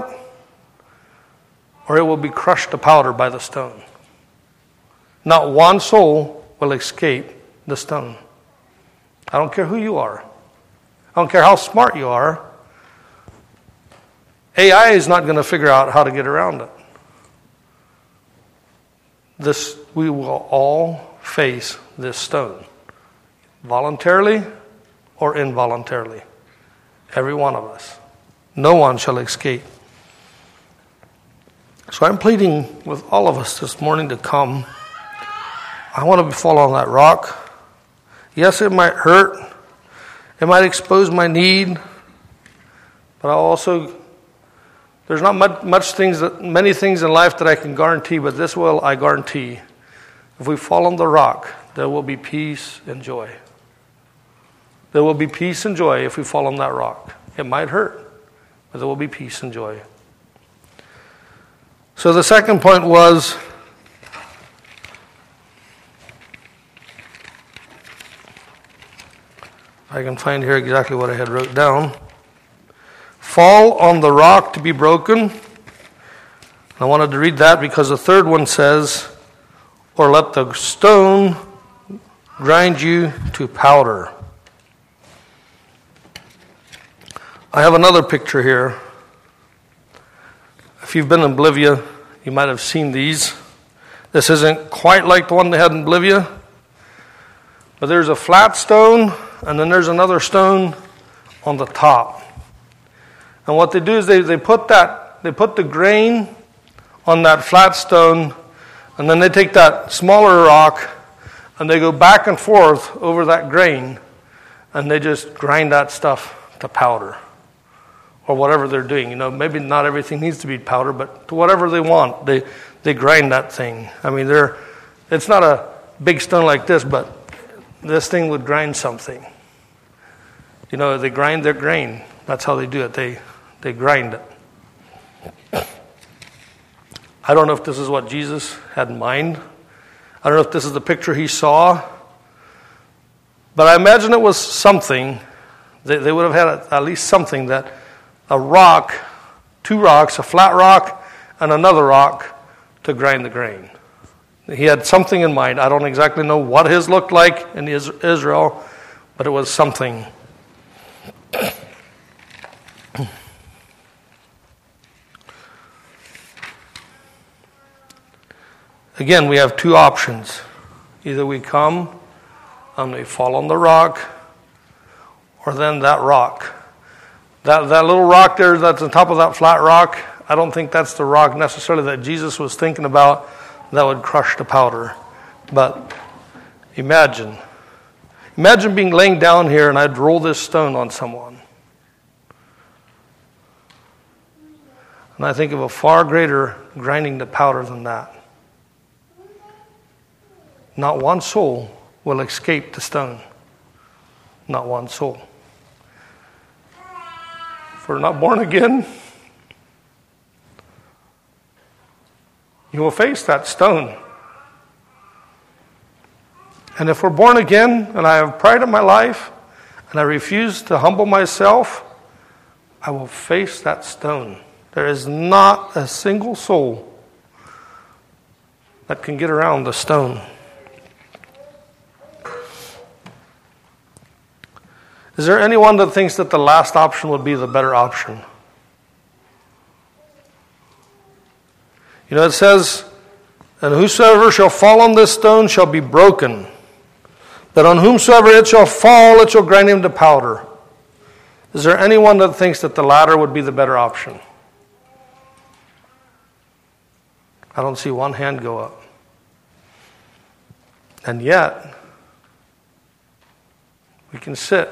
or it will be crushed to powder by the stone. Not one soul will escape the stone. I don't care who you are. I don't care how smart you are. A I is not going to figure out how to get around it. This, we will all face this stone, voluntarily or involuntarily. Every one of us. No one shall escape. So I'm pleading with all of us this morning to come. I want to fall on that rock. Yes, it might hurt. It might expose my need, but I'll also, there's not much, much things that, many things in life that I can guarantee, but this will I guarantee. If we fall on the rock, there will be peace and joy. There will be peace and joy if we fall on that rock. It might hurt, but there will be peace and joy. So the second point was, I can find here exactly what I had wrote down. Fall on the rock to be broken. I wanted to read that because the third one says, or let the stone grind you to powder. I have another picture here. If you've been in Bolivia, you might have seen these. This isn't quite like the one they had in Bolivia, but there's a flat stone, and then there's another stone on the top. And what they do is they, they put that, they put the grain on that flat stone, and then they take that smaller rock, and they go back and forth over that grain, and they just grind that stuff to powder. Or whatever they're doing. You know, maybe not everything needs to be powder, but to whatever they want, they, they grind that thing. I mean, they're, it's not a big stone like this, but this thing would grind something. You know, they grind their grain. That's how they do it. They they grind it. I don't know if this is what Jesus had in mind. I don't know if this is the picture he saw. But I imagine it was something. They, they would have had at least something that a rock, two rocks, a flat rock and another rock to grind the grain. He had something in mind. I don't exactly know what his looked like in Israel, but it was something. Again, we have two options. Either we come and we fall on the rock, or then that rock. That that little rock there that's on top of that flat rock, I don't think that's the rock necessarily that Jesus was thinking about that would crush the powder. But imagine. Imagine being laying down here and I'd roll this stone on someone. And I think of a far greater grinding to powder than that. Not one soul will escape the stone. Not one soul. If we're not born again, you will face that stone. And if we're born again, and I have pride in my life, and I refuse to humble myself, I will face that stone. There is not a single soul that can get around the stone. Is there anyone that thinks that the last option would be the better option? You know, it says, and whosoever shall fall on this stone shall be broken. That on whomsoever it shall fall, it shall grind him to powder. Is there anyone that thinks that the latter would be the better option? I don't see one hand go up. And yet, we can sit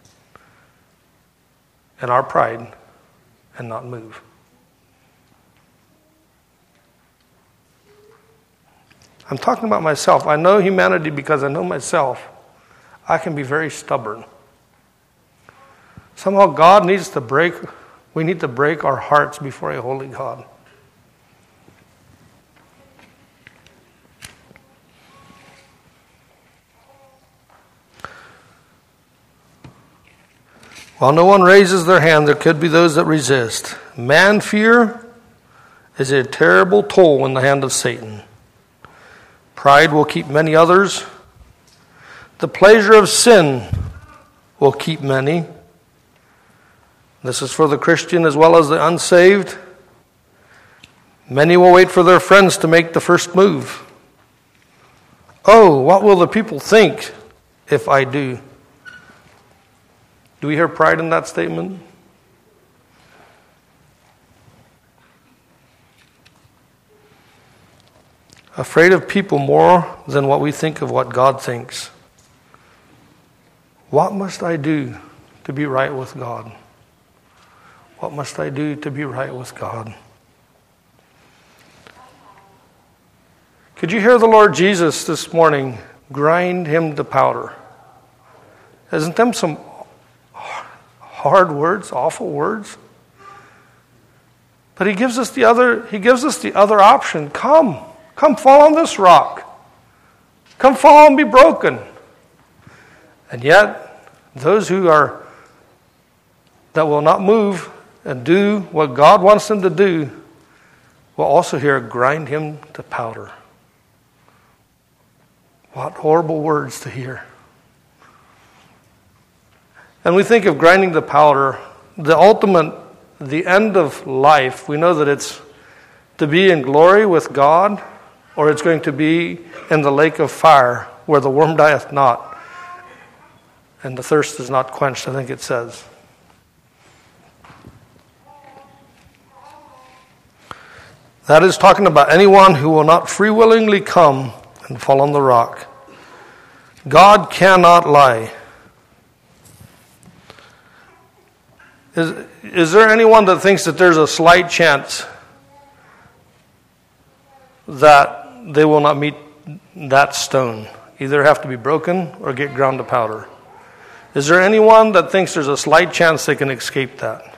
in our pride and not move. I'm talking about myself. I know humanity because I know myself. I can be very stubborn. Somehow God needs to break, we need to break our hearts before a holy God. While no one raises their hand, there could be those that resist. Man fear is a terrible toll in the hand of Satan. Pride will keep many others. The pleasure of sin will keep many. This is for the Christian as well as the unsaved. Many will wait for their friends to make the first move. Oh, what will the people think if I do? Do we hear pride in that statement? Afraid of people more than what we think of what God thinks. What must I do to be right with God? What must I do to be right with God? Could you hear the Lord Jesus this morning grind him to powder? Isn't them some hard words, awful words? But he gives us the other, he gives us the other option. Come, come fall on this rock. Come fall and be broken. And yet, those who are, that will not move and do what God wants them to do, will also hear grind him to powder. What horrible words to hear. And we think of grinding the powder, the ultimate, the end of life. We know that it's to be in glory with God, or it's going to be in the lake of fire, where the worm dieth not, and the thirst is not quenched, I think it says. That is talking about anyone who will not free willingly come and fall on the rock. God cannot lie. Is, is there anyone that thinks that there's a slight chance that they will not meet that stone? Either have to be broken or get ground to powder. Is there anyone that thinks there's a slight chance they can escape that?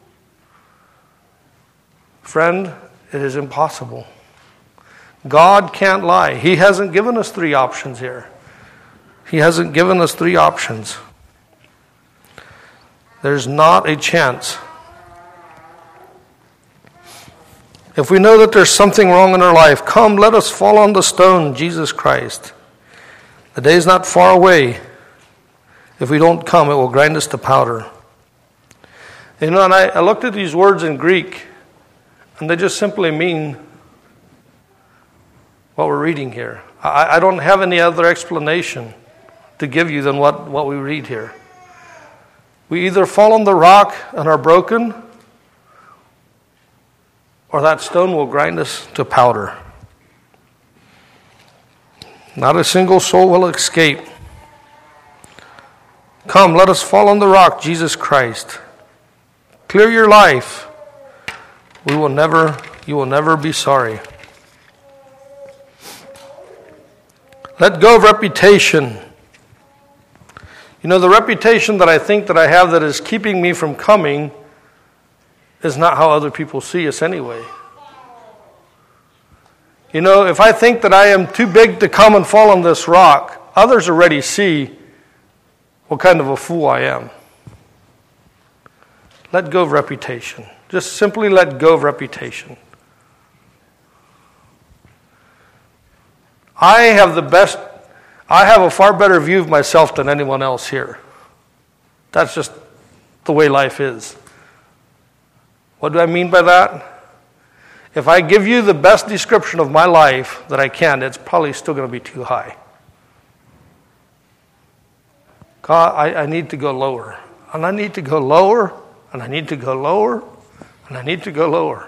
Friend, it is impossible. God can't lie. He hasn't given us three options here. He hasn't given us three options. There's not a chance. If we know that there's something wrong in our life, come, let us fall on the stone, Jesus Christ. The day is not far away. If we don't come, it will grind us to powder. You know, and I, I looked at these words in Greek, and they just simply mean what we're reading here. I, I don't have any other explanation to give you than what, what we read here. We either fall on the rock and are broken, or that stone will grind us to powder. Not a single soul will escape. Come, let us fall on the rock, Jesus Christ. Clear your life. We will never, you will never be sorry. Let go of reputation. You know, the reputation that I think that I have that is keeping me from coming is not how other people see us anyway. You know, if I think that I am too big to come and fall on this rock, others already see what kind of a fool I am. Let go of reputation. Just simply let go of reputation. I have the best, I have a far better view of myself than anyone else here. That's just the way life is. What do I mean by that? If I give you the best description of my life that I can, it's probably still going to be too high. God, I, I need to go lower. And I need to go lower. And I need to go lower. And I need to go lower.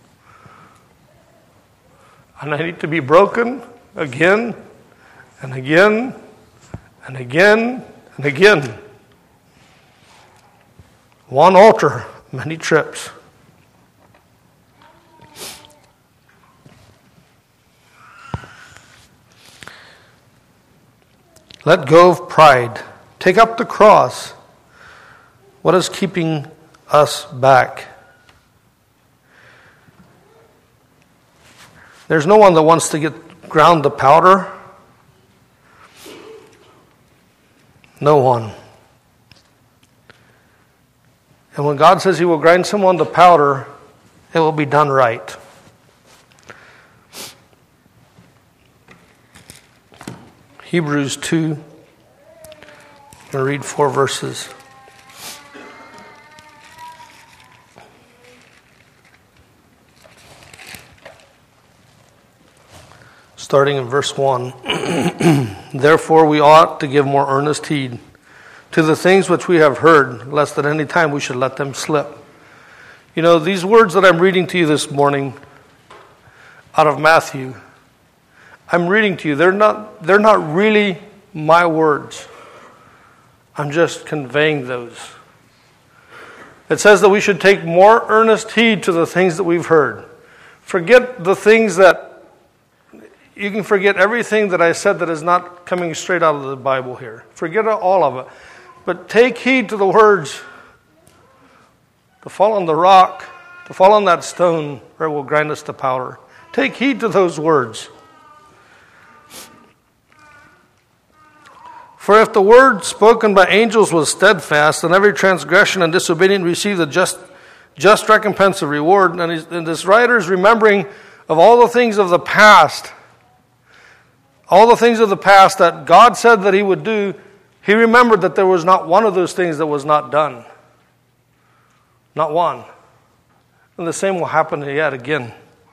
And I need to be broken again and again and again and again. One altar, many trips. Let go of pride. Take up the cross. What is keeping us back? There's no one that wants to get ground to powder. No one. And when God says he will grind someone to powder, it will be done right. Hebrews two. I'm going to read four verses. Starting in verse one. Therefore we ought to give more earnest heed to the things which we have heard, lest at any time we should let them slip. You know, these words that I'm reading to you this morning out of Matthew, I'm reading to you. They're not, they're not really my words. I'm just conveying those It says that we should take more earnest heed to the things that we've heard. Forget the things that, you can forget everything that I said that is not coming straight out of the Bible here. Forget all of it. But take heed to the words, to fall on the rock, to fall on that stone, or it will grind us to powder. Take heed to those words. For if the word spoken by angels was steadfast, and every transgression and disobedience received the just, just recompense of reward, and, and this writer is remembering of all the things of the past, all the things of the past that God said that he would do, he remembered that there was not one of those things that was not done. Not one. And the same will happen yet again.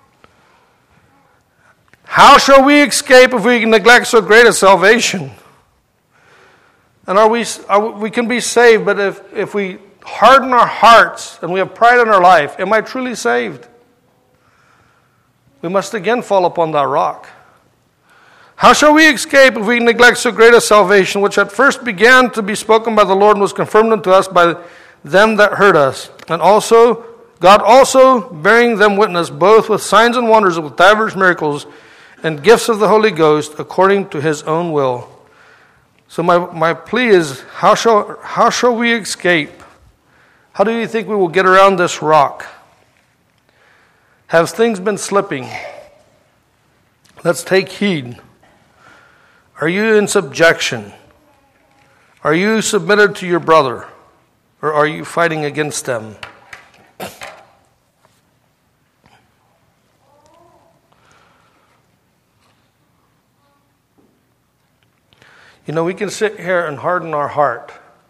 How shall we escape if we neglect so great a salvation? And are we, are, we can be saved, but if, if we harden our hearts and we have pride in our life, am I truly saved? We must again fall upon that rock. How shall we escape if we neglect so great a salvation, which at first began to be spoken by the Lord and was confirmed unto us by them that heard us? And also, God also bearing them witness, both with signs and wonders, with divers miracles, and gifts of the Holy Ghost, according to his own will. So my, my plea is, how shall, how shall we escape? How do you think we will get around this rock? Have things been slipping? Let's take heed. Are you in subjection? Are you submitted to your brother? Or are you fighting against them? You know, we can sit here and harden our heart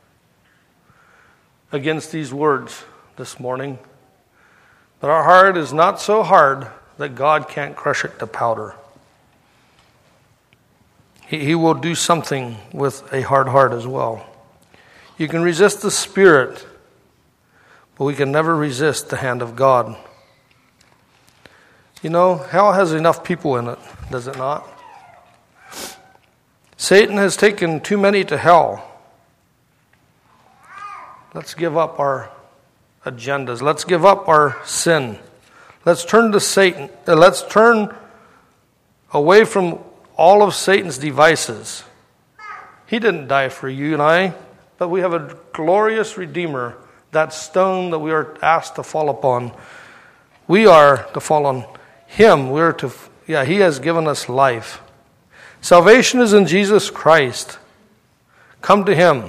against these words this morning, but our heart is not so hard that God can't crush it to powder. He, he will do something with a hard heart as well. You can resist the Spirit, but we can never resist the hand of God. You know, hell has enough people in it, does it not? Satan has taken too many to hell. Let's give up our agendas. Let's give up our sin. Let's turn to Satan. Uh, let's turn away from all of Satan's devices. He didn't die for you and I, but we have a glorious Redeemer, that stone that we are asked to fall upon. We are to fall on him. We're to, yeah, he has given us life. Salvation is in Jesus Christ. Come to him.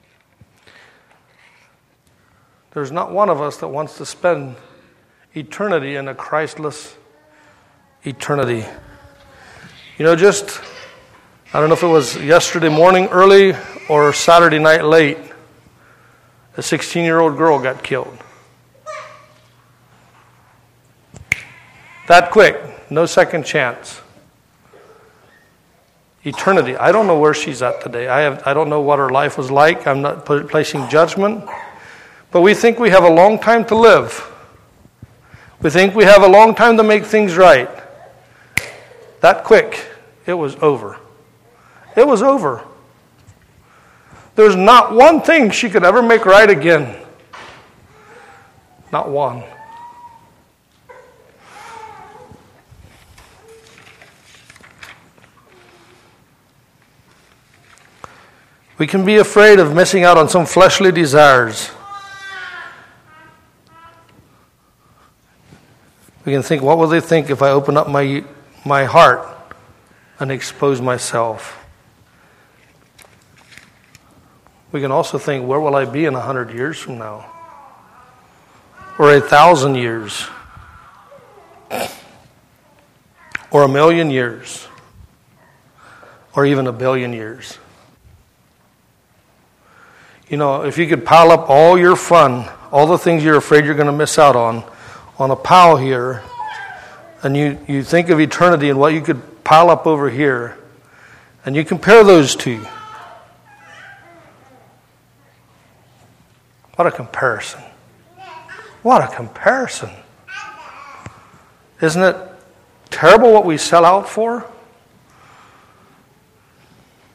There's not one of us that wants to spend eternity in a Christless eternity. You know, just, I don't know if it was yesterday morning early or Saturday night late, a sixteen-year-old girl got killed. That quick, no second chance. Eternity. I don't know where she's at today. I have. I don't know what her life was like. I'm not placing judgment. But we think we have a long time to live. We think we have a long time to make things right. That quick, it was over. It was over. There's not one thing she could ever make right again. Not one. We can be afraid of missing out on some fleshly desires. We can think, what will they think if I open up my my heart and expose myself? We can also think, where will I be in a hundred years from now? Or a thousand years? Or a million years? Or even a billion years? You know, if you could pile up all your fun, all the things you're afraid you're going to miss out on, on a pile here, and you, you think of eternity and what you could pile up over here, and you compare those two. What a comparison. What a comparison. Isn't it terrible what we sell out for?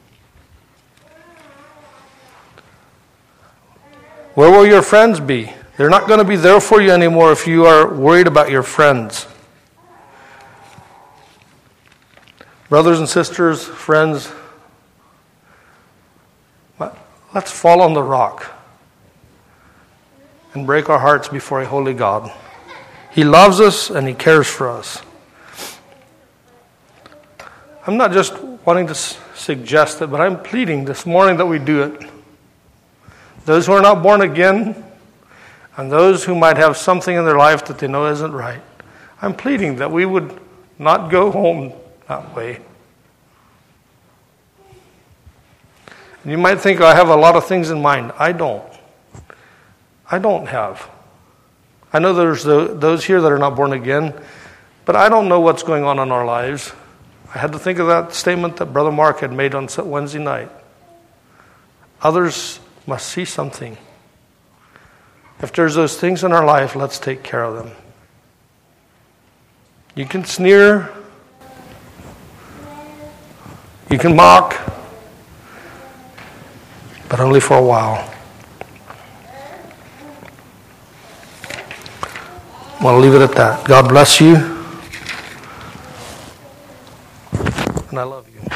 Where will your friends be? They're not going to be there for you anymore if you are worried about your friends. Brothers and sisters, friends, let's fall on the rock and break our hearts before a holy God. He loves us and He cares for us. I'm not just wanting to suggest it, but I'm pleading this morning that we do it. Those who are not born again, and those who might have something in their life that they know isn't right, I'm pleading that we would not go home that way. And you might think I have a lot of things in mind. I don't. I don't have. I know there's the, those here that are not born again, but I don't know what's going on in our lives. I had to think of that statement that Brother Mark had made on Wednesday night. Others must see something. If there's those things in our life, let's take care of them. You can sneer. You can mock. But only for a while. Well, I'll leave it at that. God bless you. And I love you.